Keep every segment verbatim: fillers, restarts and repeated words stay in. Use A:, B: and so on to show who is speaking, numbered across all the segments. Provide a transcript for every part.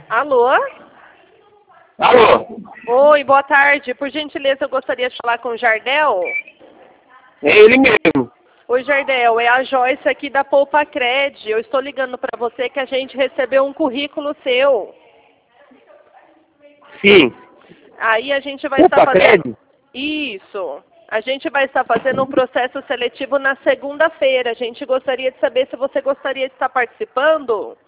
A: Alô?
B: Alô?
A: Oi, boa tarde. Por gentileza, eu gostaria de falar com o Jardel.
B: É ele mesmo.
A: Oi, Jardel, é a Joyce aqui da Poupa Cred. Eu estou ligando para você que a gente recebeu um currículo seu.
B: Sim.
A: Aí a gente vai
B: Poupa
A: estar fazendo...
B: Cred?
A: Isso. A gente vai estar fazendo um processo seletivo na segunda-feira. A gente gostaria de saber se você gostaria de estar participando.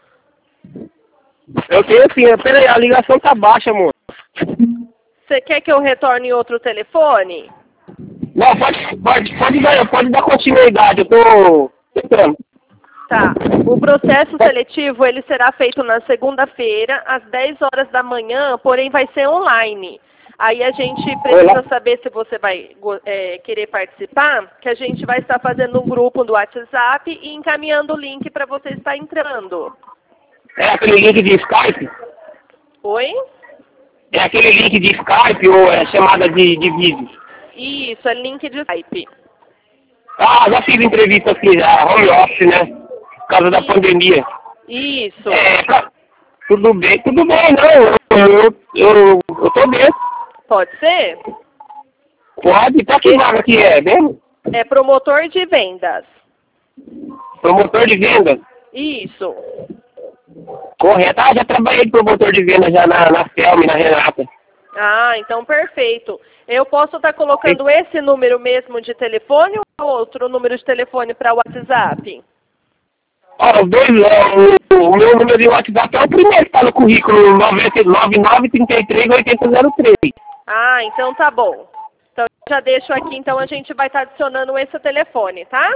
B: Eu tenho sim. Peraí, a ligação tá baixa, amor.
A: Você quer que eu retorne outro telefone?
B: Não, pode, pode, pode, dar, pode dar continuidade. Eu tô tentando.
A: Tá. O processo seletivo ele será feito na segunda-feira, às dez horas da manhã, porém vai ser online. Aí a gente precisa
B: Olá.
A: saber se você vai é, querer participar, que a gente vai estar fazendo um grupo do WhatsApp e encaminhando o link para você estar entrando.
B: É aquele link de Skype?
A: Oi?
B: É aquele link de Skype ou é chamada de, de vídeo?
A: Isso, é link de Skype.
B: Ah, já fiz entrevista aqui já, home office, né? Por causa da
A: E-
B: pandemia.
A: Isso.
B: É, tá- tudo bem, tudo bem, não. Eu, eu, eu, eu tô bem.
A: Pode ser?
B: Pode, pra que vaga que é mesmo?
A: É promotor de vendas.
B: Promotor de venda.
A: Isso.
B: Correto. Ah, já trabalhei de promotor de venda já na, na Felme, na Renata.
A: Ah, então perfeito. Eu posso estar colocando esse número mesmo de telefone ou outro número de telefone para o WhatsApp?
B: Ó, os dois, ó, o, o meu número de WhatsApp é o primeiro que tá no currículo, nove nove três três oito zero zero três.
A: Ah, então tá bom. Então eu já deixo aqui, então a gente vai estar adicionando esse telefone, tá?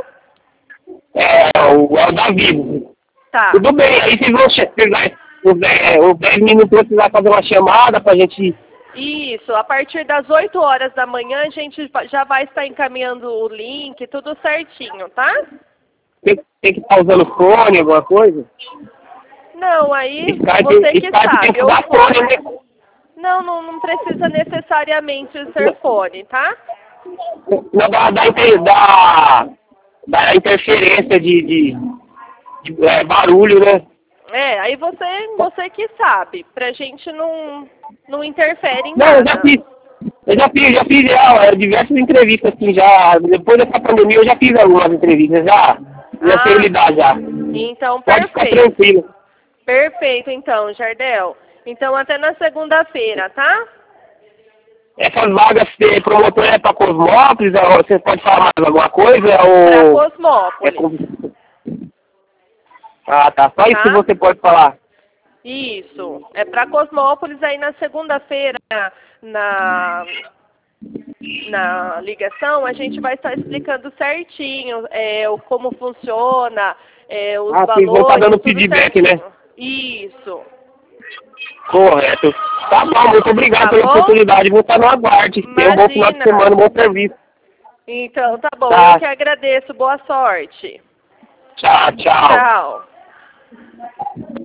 B: É, o, é o da Vivo.
A: Tá.
B: Tudo bem, aí vocês vão chegar, os dez os dez minutos precisar fazer uma chamada pra gente...
A: Isso, a partir das oito horas da manhã a gente já vai estar encaminhando o link, tudo certinho, tá?
B: Tem, tem que estar usando fone, alguma coisa?
A: Não, aí
B: Skype,
A: você que
B: Skype tem
A: sabe.
B: que
A: Eu
B: usar fone, né?
A: Não, não, não precisa necessariamente ser fone, tá?
B: Não, da, da, inter- da, da interferência de, de, de é, barulho, né?
A: É, aí você, você que sabe. Pra gente não, não interfere em
B: Não, eu já
A: nada.
B: fiz. Eu já fiz, já fiz já, é, diversas entrevistas, assim, já. Depois dessa pandemia eu já fiz algumas entrevistas, já. Já sei
A: Ah,
B: lidar já.
A: então
B: Pode ficar
A: perfeito.
B: tranquilo.
A: Perfeito, então, Jardel. Então até na segunda-feira, tá?
B: Essas vagas de promotor é para Cosmópolis, ou você pode falar mais alguma coisa?
A: Pra
B: Ou é
A: Cosmópolis,
B: com... Ah, tá. Só isso que
A: tá?
B: você pode falar.
A: Isso. É pra Cosmópolis aí na segunda-feira, na, na ligação, a gente vai estar explicando certinho é, o, como funciona, é, os
B: Ah, vocês vão
A: valores,
B: estar dando
A: tudo
B: feedback,
A: certinho.
B: né?
A: Isso.
B: Correto. Tá bom, muito obrigado
A: Tá
B: pela
A: bom?
B: oportunidade. Vou estar no aguarde. Tenha um bom final de
A: Imagina.
B: semana, um bom serviço.
A: Então, tá bom.
B: Tá.
A: Eu que agradeço. Boa sorte.
B: Tchau, tchau.
A: Tchau.